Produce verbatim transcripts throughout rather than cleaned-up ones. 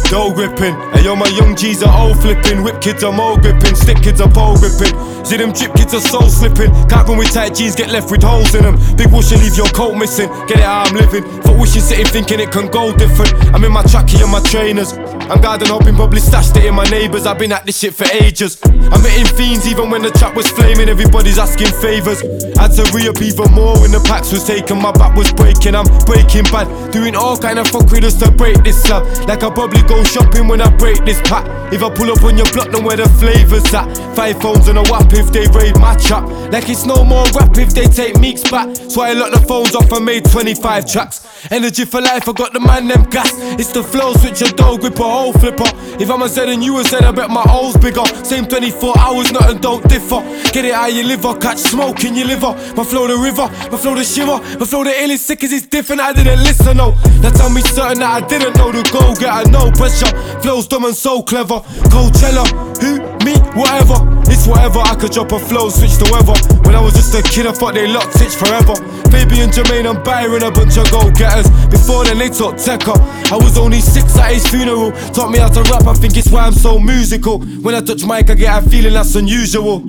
dough gripping. Hey yo, my young G's are all flipping. Whip kids are mo gripping, stick kids are pole gripping. See them drip kids are soul slipping. Can't run with tight jeans, get left with holes in them. Big whoosh and leave your coat missing. Get it how I'm living. Foot wishing, sitting thinking it can go different. I'm in my trackie and my trainers. I'm garden hoping, probably stashed it in my neighbours. I've been at this shit for ages. I'm hitting fiends even when the trap was flaming. Everybody's asking favours. Had to re-up even more when the packs was taken. My back was breaking, I'm breaking bad. Doing all kind of fuckery just to break this slab. Like I probably go shopping when I break this pack. If I pull up on your block, then where the flavours at. Five phones and a whap if they raid my trap. Like it's no more rap if they take Meeks back. So I locked the phones off and made twenty-five tracks. Energy for life, I got the man them gas. It's the flow, switch a dough, grip a hole flipper. If I'm a Z and you a Z, I bet my hole's bigger. Same twenty-four hours, nothing don't differ. Get it how you live or catch smoke in your liver. My flow the river, my flow the shiver. My flow the ill is sick as it's different, I didn't listen, no. Now tell me certain that I didn't know. The go getter, no pressure. Flow's dumb and so clever. Coachella, who, me, whatever. It's whatever, I could drop a flow, switch to weather. When I was just a kid, I thought they locked itch forever. Baby and Jermaine and Byron, a bunch of go-getters. Before then they taught Tekka. I was only six at his funeral. Taught me how to rap, I think it's why I'm so musical. When I touch mic, I get a feeling that's unusual.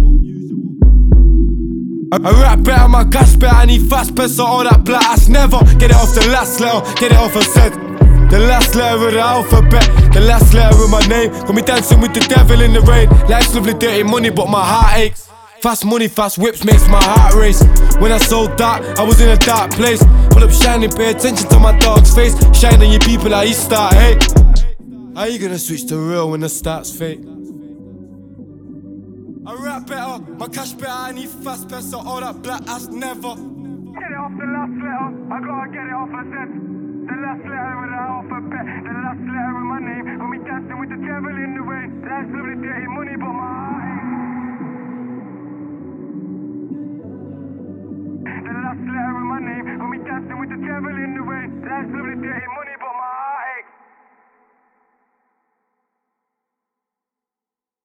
I rap better, my cash better, I need fast pest or all that black ass never. Get it off the last letter, get it off a set. The last letter of the alphabet, the last letter of my name. Got me dancing with the devil in the rain. Life's lovely, dirty money, but my heart aches. Fast money, fast whips makes my heart race. When I sold dark, I was in a dark place. Pull up shining, pay attention to my dog's face. Shine on your people, how you start hate. How you gonna switch to real when the start's fake? I rap better, my cash better, I need fast pest or all that black ass never. Get it off the last letter, I gotta get it off a set. The last letter of the alphabet, the last letter of my name. Got me dancing with the devil in the rain. Life's lovely, dirty